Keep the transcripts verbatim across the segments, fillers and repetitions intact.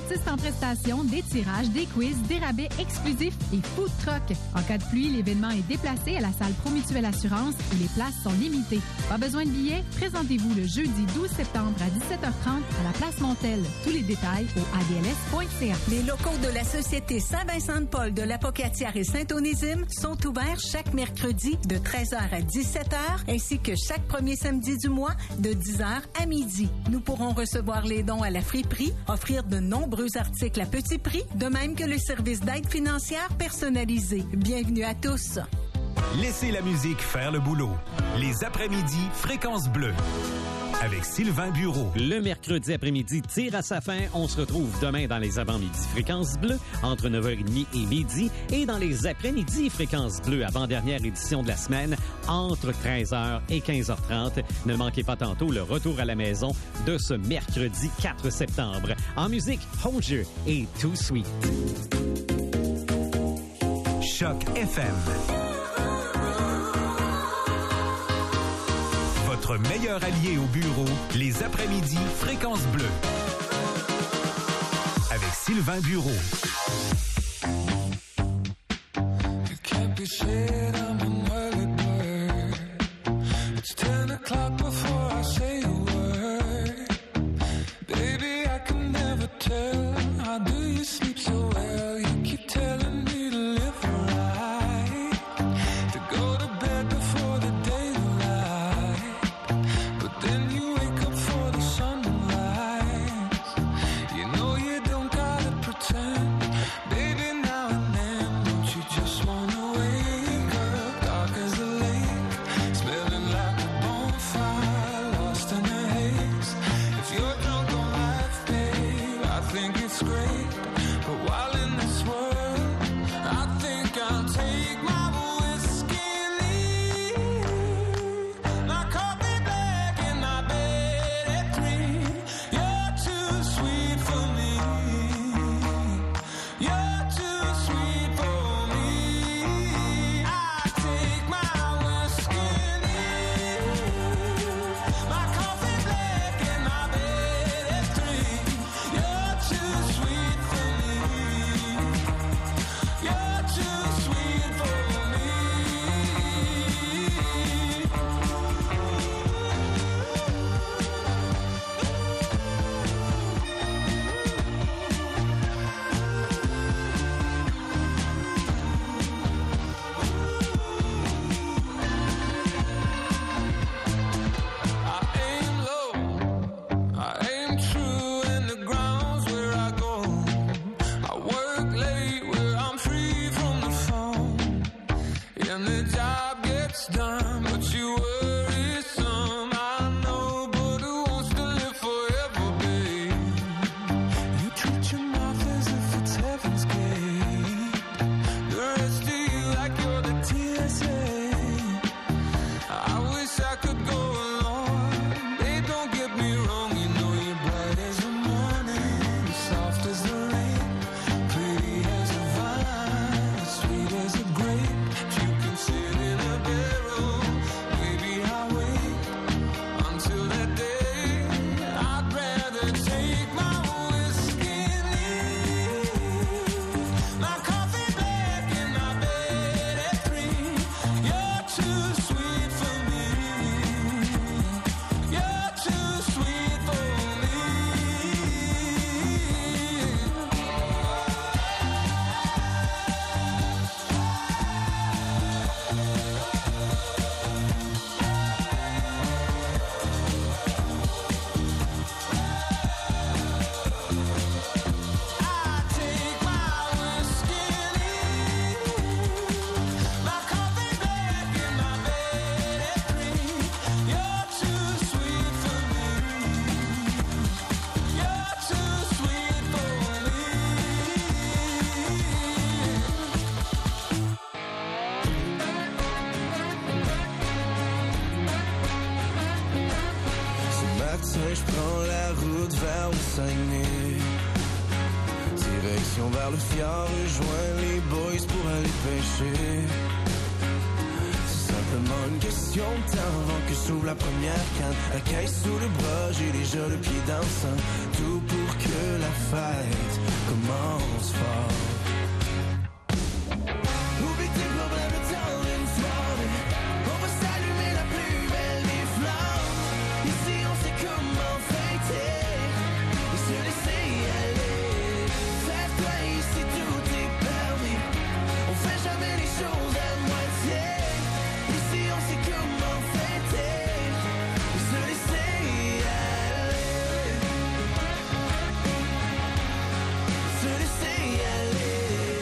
artistes en prestation, des tirages, des quiz, des rabais exclusifs et food truck. En cas de pluie, l'événement est déplacé à la salle Promutuelle Assurance où les places sont limitées. Pas besoin de billets? Présentez-vous le jeudi douze septembre à dix-sept heures trente à la place Montel. Tous les détails au a d l s point c a. Les locaux de la Société Saint-Vincent-de-Paul de l'Apocatière et Saint-Onésime sont ouverts chaque mercredi de treize heures à dix-sept heures ainsi que chaque premier samedi du mois de dix heures à midi. Nous pourrons recevoir les dons à la friperie, offrir de nombreux articles à petit prix, de même que le service d'aide financière personnalisé. Bienvenue à tous. Laissez la musique faire le boulot. Les après-midi Fréquence Bleue avec Sylvain Bureau. Le mercredi après-midi tire à sa fin. On se retrouve demain dans les avant-midi Fréquence Bleue entre neuf heures trente et midi et dans les après-midi Fréquence Bleue avant-dernière édition de la semaine entre treize heures et quinze heures trente. Ne manquez pas tantôt le retour à la maison de ce mercredi quatre septembre. En musique, Hold You et Too Sweet. Choc F M. Votre meilleur allié au bureau, les après-midi Fréquence Bleue. Avec Sylvain Bureau. je prends la route vers le Saguenay. Direction vers le fjord, rejoins les boys pour aller pêcher. C'est simplement une question de temps avant que s'ouvre la première canne. La caisse sous le bras, j'ai déjà le pied dans le sang. Tout pour que la fête commence fort. Oublie tes problèmes de temps d'une soirée. On va s'allumer la plus belle des flammes. Ici on sait comment fêter et se laisser aller. Fais-toi ici, tout est permis. On fait jamais les choses à moitié. Ici on sait comment fêter et se laisser aller. Se laisser aller.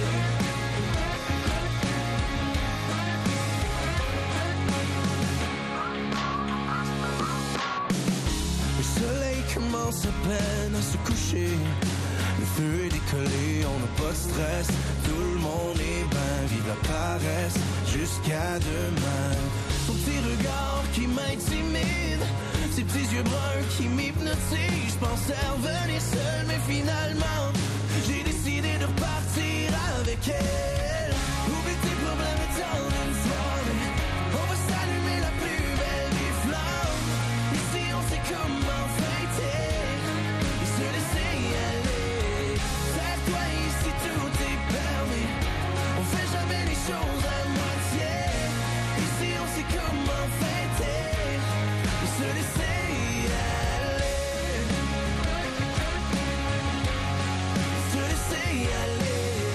Le soleil commence à peine à se coucher. Le feu est décollé, on n'a pas de stress. Tout le monde est ben, vive la paresse jusqu'à demain. Ton petit regard qui m'intimide, ces petits yeux bruns qui m'hypnotisent. Je pensais revenir seul, mais finalement j'ai décidé de repartir avec elle. Oublie tes problèmes et temps d'une soirée. On va s'allumer la plus belle des flammes. Ici on sait comment fêter et se laisser aller. Fais-toi ici, tout est permis. On fait jamais les choses à moitié. Ici on sait comment fêter et se laisser aller. Se laisser aller.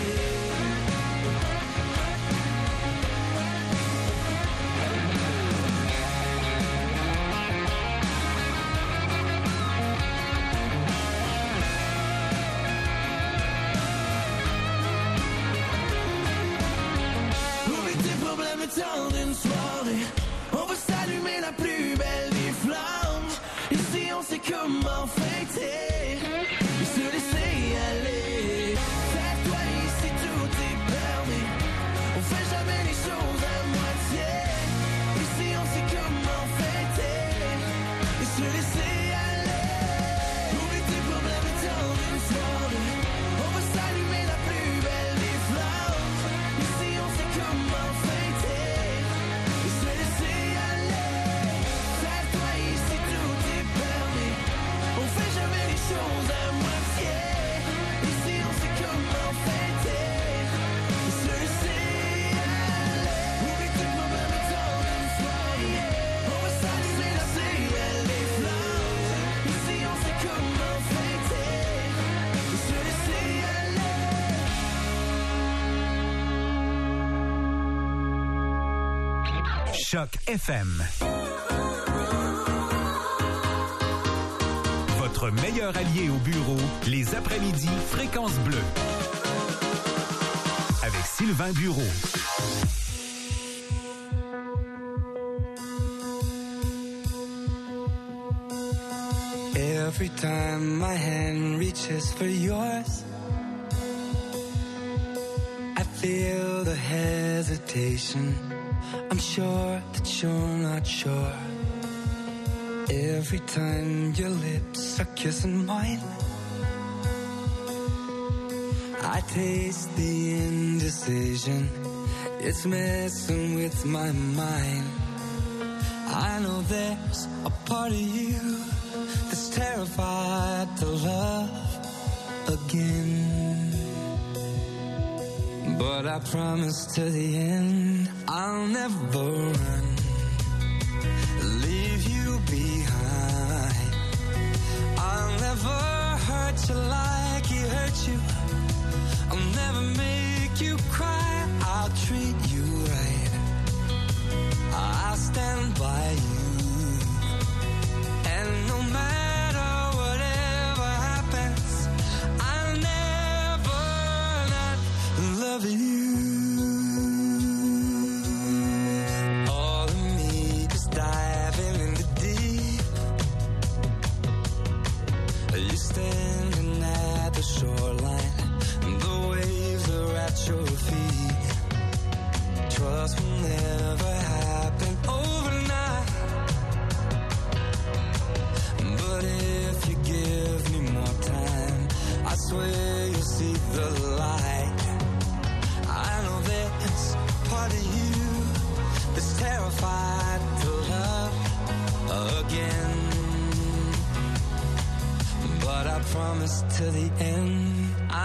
Oublie tes problèmes le temps d'une soirée. On va s'allumer la plus belle des flammes. Ici on sait comment fêter et se laisser aller. Fais-toi ici, tout est permis. On fait jamais les choses à moitié. Ici on sait comment fêter et se laisser aller. Oublie tes problèmes le temps d'une soirée. On va s'allumer la plus belle des flammes. Ici on sait comment fêter et se laisser aller. Fais-toi ici, tout est permis. On fait jamais les choses à moitié. Ici on sait comment fêter et se laisser aller. Oublie tes problèmes le temps d'une soirée. On va s'allumer la plus belle des flammes. Ici on sait comment fêter et se laisser aller. Choc F M. Votre meilleur allié au bureau, les après-midi Fréquence Bleue. Avec Sylvain Bureau. Every time my hand reaches for yours, I feel the hesitation. I'm sure that you're not sure. Every time your lips are kissing mine, I taste the indecision. It's messing with my mind. I know there's a part of you that's terrified to love again. But I promise to the end I'll never run, leave you behind. I'll never hurt you like he hurt you. I'll never make you cry. I'll treat you right. I'll stand by you. And no matter whatever happens, I'll never not love you. All of me is diving in the deep. You're standing at the shoreline, the waves are at your feet. Trust will never happen overnight, but if you give me more time, I swear you'll see the light. I know there's part of you that's terrified to love again, but I promise to the end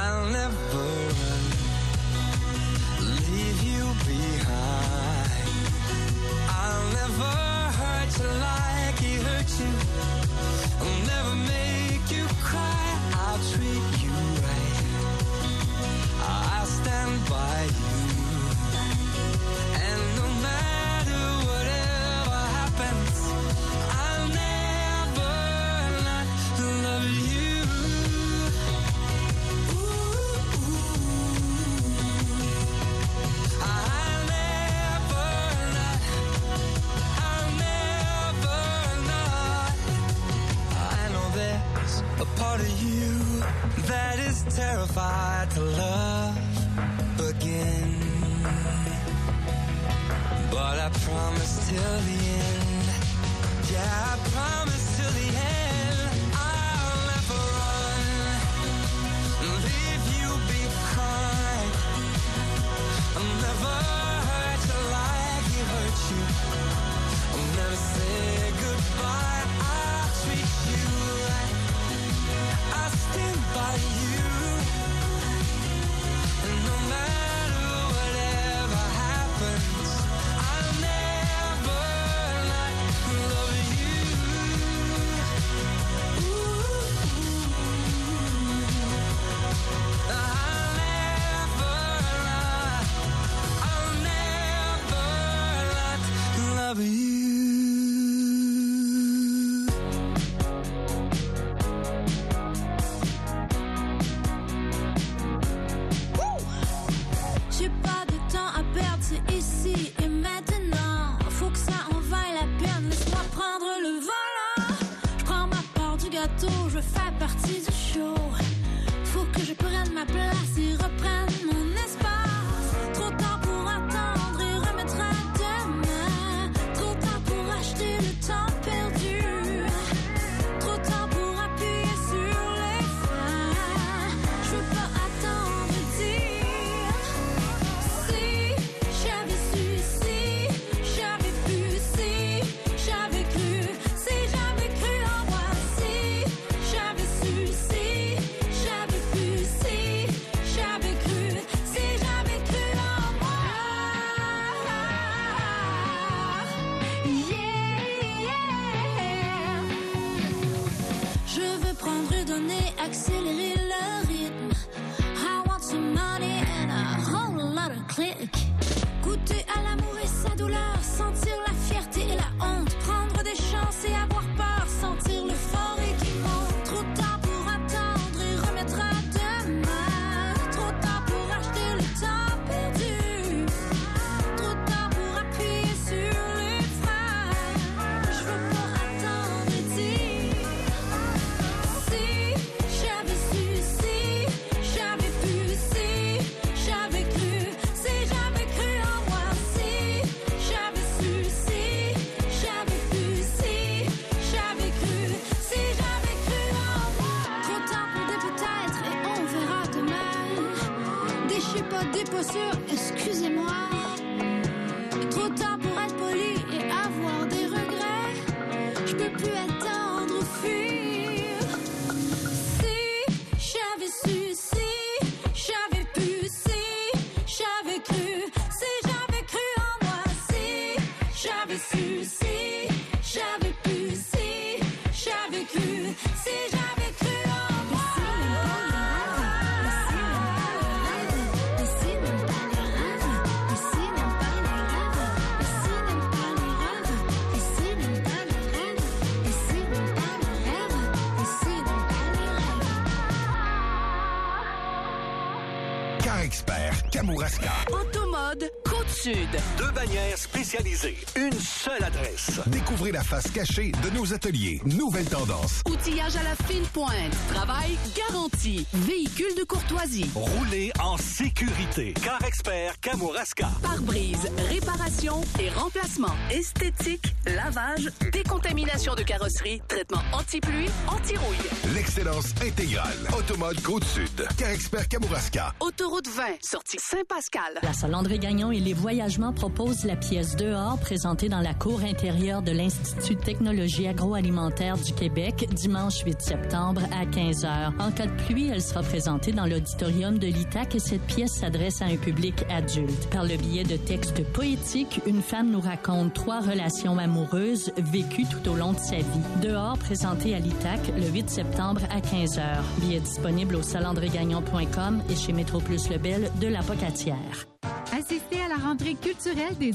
was terrified to love again. But I promised till the end. Yeah, I promised till the end. I'll never run, leave you behind. I'll never hurt you like he hurt you. I'll never say goodbye. I'll treat you right. I'll stand by you. And no matter whatever happens, I'll never not love you. Ooh. I'll never not, I'll never not love you. J'ai pas de temps à perdre, c'est ici et maintenant. Faut que ça en vaille la peine, laisse-moi prendre le volant. Je prends ma part du gâteau, je fais partie du show. Faut que je prenne ma place et reprenne mon espace. Trop tard pour attendre et remettre à demain. Trop tard pour acheter le temps perdu. Trop tard pour appuyer sur les freins. Je veux pas attendre et dire. Si j'avais su, si j'avais pu, si j'avais cru, si j'avais cru en moi, si j'avais su, si j'avais pu, si j'avais cru, si j'avais cru en moi. Yeah. Je veux prendre et donner, accélérer le rythme. I want some money and a whole lot of click. Goûter à l'amour et sa douleur, sentir la fierté et la honte, prendre des chances et avoir peur, sentir l'euphorie qui monte. Trop tard pour attendre et remettre à demain. Trop tard pour acheter le temps perdu. Trop tard pour appuyer sur les freins. Je veux pas attendre et dire. Si j'avais su, si j'avais pu, si j'avais cru, si j'avais cru en moi, si j'avais su, si j'avais pu, si j'avais cru, si j'avais cru en moi. Trop tard pour des peut-être et on verra demain. Des je sais pas, des pas sûrs, excusez-moi. Trop tard pour être poli et avoir des regrets. Je peux plus attendre ou fuir. Si j'avais su, si j'avais pu, si j'avais cru, si j'avais cru en moi, si j'avais su, si j'avais pu, si j'avais cru, si j'avais cru en moi. Ici n'aime pas les rêves, ici n'aime pas les rêves, ici n'aime pas les rêves, ici n'aime pas les rêves, ici n'aime pas les rêves, ici n'aime pas les rêves. Car Expert, Kamouraska. Automode Côte-Sud. Deux bannières spécialisées. Une seule adresse. Découvrez la face cachée de nos ateliers. Nouvelle tendance. Outillage à la fine pointe. Travail garanti. Véhicule de courtoisie. Roulez en sécurité. Car Expert Kamouraska. Pare-brise, réparation et remplacement. Esthétique, lavage, décontamination de carrosserie, traitement anti-pluie, anti-rouille. L'excellence intégrale. Automode Côte-Sud. Car Expert Kamouraska. Autoroute vingt, sortie Saint-Pascal. La salle André-Gagnon et les Voyagements proposent la pièce Dehors présentée dans la cour intérieure de l'Institut de technologie agroalimentaire du Québec dimanche huit septembre à quinze heures. En cas de pluie, elle sera présentée dans l'auditorium de l'I T A C et cette pièce s'adresse à un public adulte. Par le biais de textes poétiques, une femme nous raconte trois relations amoureuses vécues tout au long de sa vie. Dehors, présenté à l'I T A C le huit septembre à quinze heures. Billets disponibles au salle andré gagnon point com et chez Métro Plus Lebel de la Pocatière. Assistez à la rentrée culturelle des